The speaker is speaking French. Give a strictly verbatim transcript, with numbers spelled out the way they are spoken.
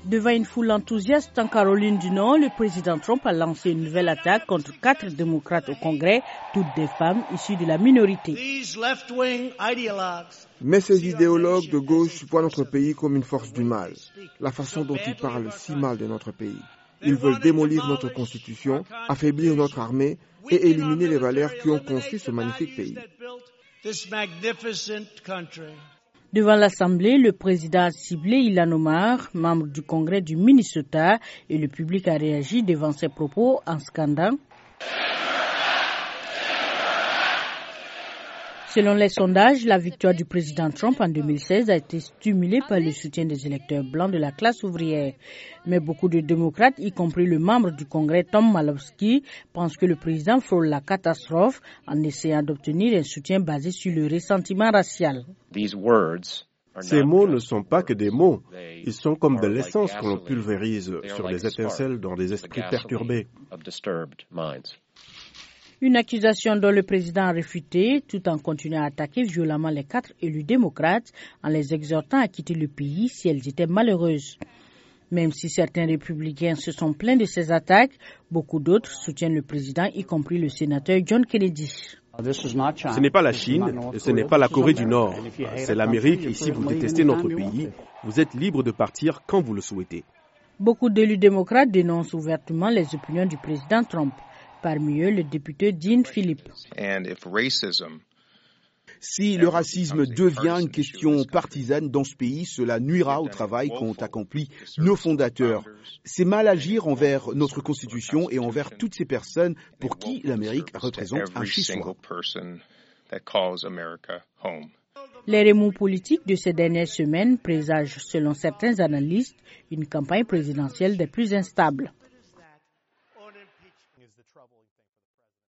Devant une foule enthousiaste en Caroline du Nord, le président Trump a lancé une nouvelle attaque contre quatre démocrates au Congrès, toutes des femmes issues de la minorité. Mais ces idéologues de gauche voient notre pays comme une force du mal. La façon dont ils parlent si mal de notre pays. Ils veulent démolir notre constitution, affaiblir notre armée et éliminer les valeurs qui ont construit ce magnifique pays. Devant l'Assemblée, le président a ciblé Ilhan Omar, membre du Congrès du Minnesota, et le public a réagi devant ses propos en scandant. Selon les sondages, la victoire du président Trump en deux mille seize a été stimulée par le soutien des électeurs blancs de la classe ouvrière. Mais beaucoup de démocrates, y compris le membre du Congrès Tom Malowski, pensent que le président frôle la catastrophe en essayant d'obtenir un soutien basé sur le ressentiment racial. Ces mots ne sont pas que des mots. Ils sont comme de l'essence que l'on pulvérise sur des étincelles dans des esprits perturbés. Une accusation dont le président a réfuté, tout en continuant à attaquer violemment les quatre élus démocrates en les exhortant à quitter le pays si elles étaient malheureuses. Même si certains républicains se sont plaints de ces attaques, beaucoup d'autres soutiennent le président, y compris le sénateur John Kennedy. Ce n'est pas la Chine et ce n'est pas la Corée du Nord. C'est l'Amérique et si vous détestez notre pays, vous êtes libre de partir quand vous le souhaitez. Beaucoup d'élus démocrates dénoncent ouvertement les opinions du président Trump. Parmi eux, le député Dean Phillips. Si le racisme devient une question partisane dans ce pays, cela nuira au travail qu'ont accompli nos fondateurs. C'est mal agir envers notre Constitution et envers toutes ces personnes pour qui l'Amérique représente un chez-soi. Les remous politiques de ces dernières semaines présagent, selon certains analystes, une campagne présidentielle des plus instables.